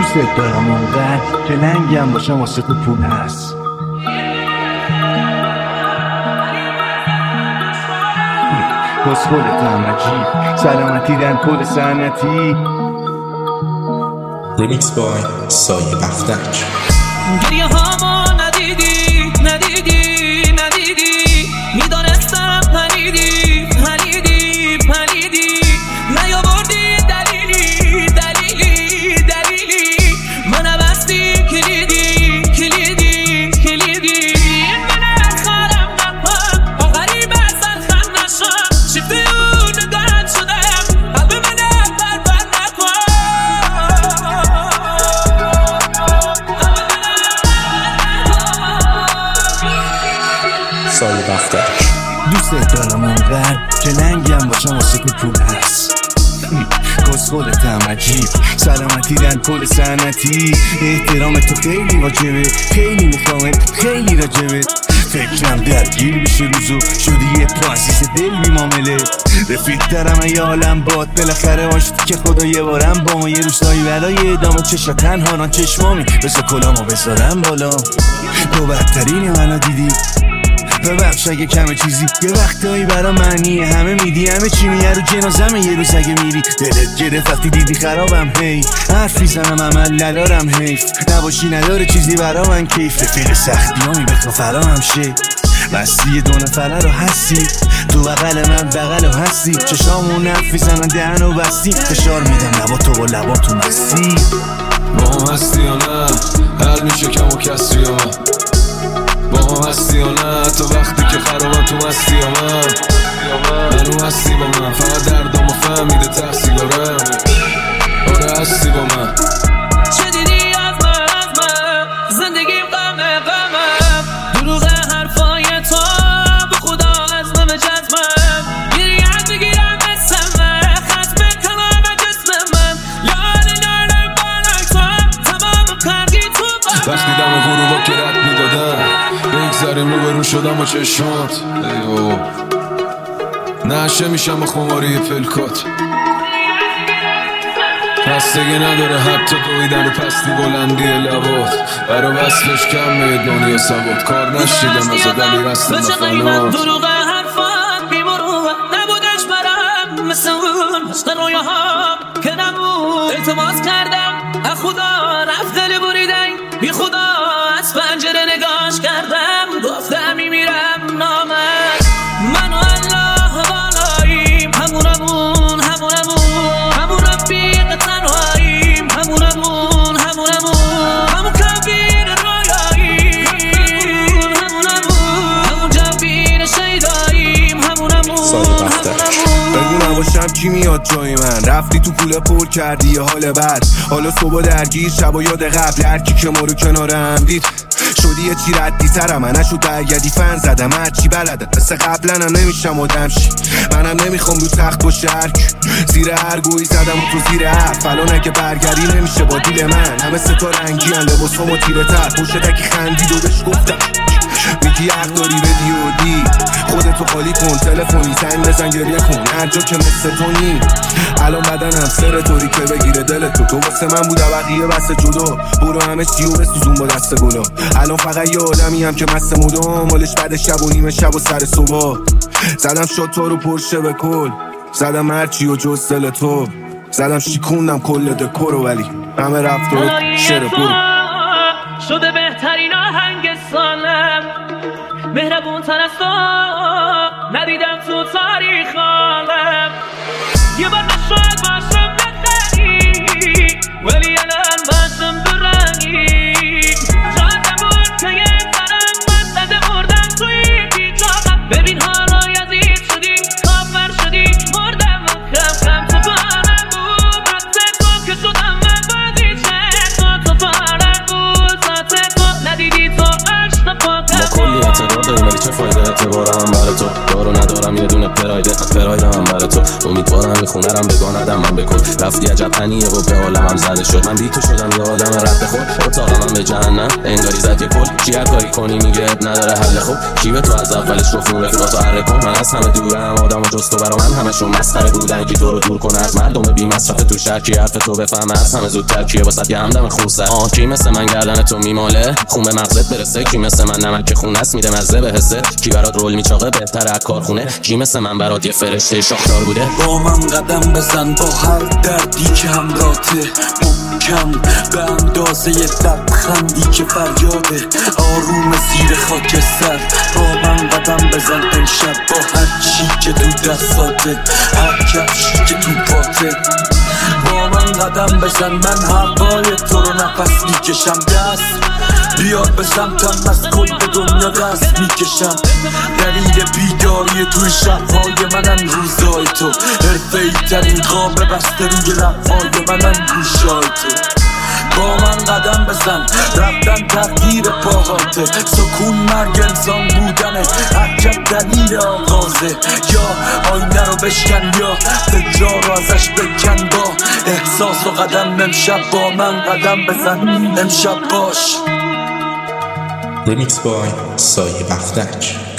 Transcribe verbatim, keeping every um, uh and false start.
دوست دارم اونقدر که لنگم باشم واسه تو پول هست. کسخولتم عجیب سلامتی دن کل سنتی. ریمیکس بای سایه بختک. گریه هامو ندیدی ندیدی ندیدی میدانستم پلیدی پلیدی پلیدی نیاوردی دلیلی دلیلی دلیلی من بستی کلیدی کلیدی کلیدی من خرم نکنم با غریب اصلا خم نشم شفته اون نگاهت شدم قلب من بربر نکن. سایه بختک. دوست دارم اونقدر که لنگم باشم واسه تو پول هست. کسخولتم عجیب سلامتی دن کل سنتی. احترام تو خیلی واجبه خیلی میخوامت خیلی راجبت. فکرم درگیر بشه روزو شدی یه پرنسس دل بی معامله. رفیق دارم ای عالم باد بالاخره باشتی که خدا یه بارم با ما یه روزایی برای ادامه چشا تنها چشمامی بسا کلامو بذارم بالا. تو بدترین منو دیدی ببخش اگه کمه چیزی یه وقتایی برا معنیه همه میدی همه چی میگه رو جنازمه یه روز اگه میری دلت گرفت وقتی دیدی خرابم هی حرف میزنم عمل ندارم حیف نباشی نداره چیزی برا من کیف رفیق سختی همی بخوا فرامم شه بستی دو نفره رو هستی تو بغل من بغل رو هستی چشامون نف میزنن دهن و بستی فشار میدم لبا تو با لبا تو مستی با هم هستی یا نه حل میشه کم و کسری یا من با هم هستی یا نه تو وقتی که خرابم تو مستی یا من منو هستی با من فقط دردامو فهمیده تحصیل دارم آره هستی با من چه دیدی از من از من زندگیم غمه غمم دروغ حرفای تو به خدا از نم جزمم گریت بگیرم اسم من ختم تمام جسم من لانه لانه بالای تو تمام پرگی تو وقتی دم غروبا که رد میدادم بگذاریم رو برون شدم با چشمات ایو نشه میشم با خماری پلکات پستگی نداره حتی دویدن و پستی بلندی لبات برا وصلش کم میاد دنیا سواد کار نشیدم از دلی رستم فنات دروغ حرفات بیمروه نبودش برم مثل اون عشق رویاهام که نمون التماس کردم از خدا رفت دل بریدن بی خدا از پنجره نگاش کردم گفتم میمیرم نامد من و الله بالاییم همونمون همونمون همون رفیق تنهاییم همونمون همونمون همون کبیر رویاییم همونمون همون جبیر شیداییم همونمون بگو نباشم کی میاد جای من رفتی تو کوله پر کردی یه حال بد حالا صبح درگیر شب و یاد قبل هرکی که ما رو کنار هم دید شدی یه چی ردی ترم من نشد درگردی فن زدم هرچی بلدم مثل قبلا هم نمیشم آدم شی منم نمیخوام رو تخت باشه هرک زیر هر گویی زدم و تو زیر حرف الان اگه برگردی نمیشه با دیل من همه ستا رنگی هم لباس هم و تیره تر پشتکی خندید و بهش گفتم میگی حق داری بدی و دی خودتو خالی کن تلفنی زنگ بزن گریه کن هر جا که مثل تو نی الان بدنم سر طوری که بگیره دلتو تو واسه من بوده بقیه بس جدا برو همه چی و بسوزون با دست گلا الان فقط یه آدمی هم که مست مدام مالش بعد شب و نیمه شب و سر صبح زدم شد تو رو پرشه به کل زدم هرچی و جز دل تو زدم شیکوندم کل دکورو ولی همه رفت و شر برو شده بهترین آهنگ سالم مهربون تر از تو ندیدم تو تاریخ عالم یه بار نشاید باشم بخری ولی الان باشم درنگی شاید نمون که یه برم من زده مردم توی بیجاقم ببین حالا یزید شدی کافر شدی مردم خم خم تو پارم بود رفت تو که شدم من بازیچه تو تو پارم بود ساعت تو ندیدی تو عشق پاکم ما کلی اعتبار داریم ولی چه فایده اعتبارم برای تو دارو ندارم یه دونه پرایده پرایده هم برای تو تو امیدوارم میخونرم بگاندم من بکن رفتی عجب پنیه و به عالمم زده شد من بی تو شدم یه آدم رد خود اتاقم من به جهنم انگاری زد یه کل کی هر کاری کنی میگه اب نداره حل خوب کی به تو از اولش گفت اون رفیقاتو حره کن من از همه دورم آدم و جز تو برا من همشون مسخره بودن کی تو رو دور کنه از مردم بی مصرف تو شهر کی حرف تو بفهمه از همه زودتر کیه واسه یه همدم خونسر آه کی مثل من گردن تو میماله خون به مغزت برسه کی مثل من نمک خونه است میده مزه به حسه کی برات رول میچاقه بهتره از کارخونه کی مثل من برات یه فرشته شاخدار بوده با من قدم بزن با هر دردی که همراته محکم به اندازه لبخندی که فریاده آروم زیر خاک سر با من قدم بزن امشب با هر چی که تو دستاته هر کفشی که تو پاته با من قدم بزن من هوای تو رو نفس میکشم دست بیار به سمتم از کل دنیا دست میکشم دلیل بیداری توی شبهای منم روزای تو حرفه ای ترین قاب بسته روی لبهای منم گوشای تو با من قدم بزن رفتن تغییر پاهاته سکون مرگ انسان بودنه عجب دلیل آغازه یا آینه رو بشکن یا فجا رو ازش بکن با احساس و قدم امشب با من قدم بزن امشب باش Remix by سایه بختک.